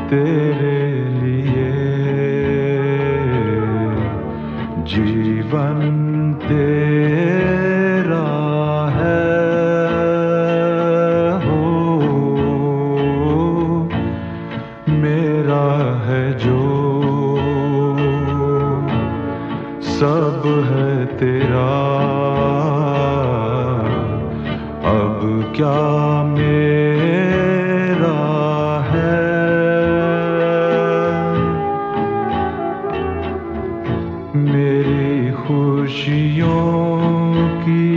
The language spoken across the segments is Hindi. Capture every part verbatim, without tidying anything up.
तेरे लिए जीवन तेरा है हो, मेरा है जो सब है तेरा। अब क्या मेरा है, मेरी खुशियों की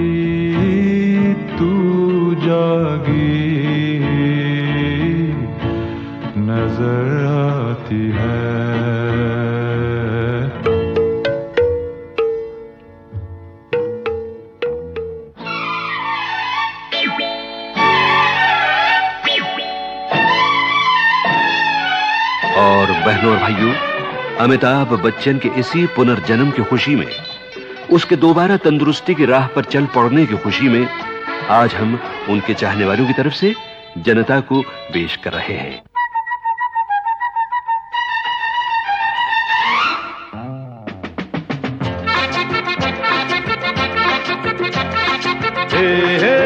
तू जागी नजर आती है। और बहनों और भाइयों, अमिताभ बच्चन के इसी पुनर्जन्म की खुशी में, उसके दोबारा तंदुरुस्ती की राह पर चल पड़ने की खुशी में आज हम उनके चाहने वालों की तरफ से जनता को पेश कर रहे हैं। हे हे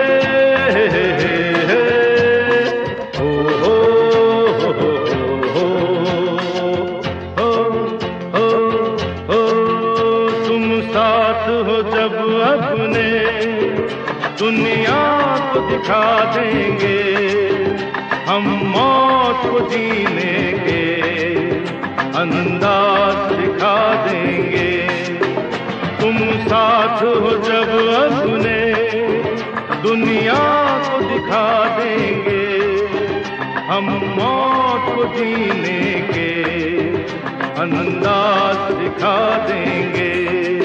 दुनिया को दिखा देंगे, हम मौत को जीने के अंदाज दिखा देंगे। तुम साथ हो जब अपने, दुनिया को दिखा देंगे, हम मौत को जीने के अंदाज दिखा देंगे।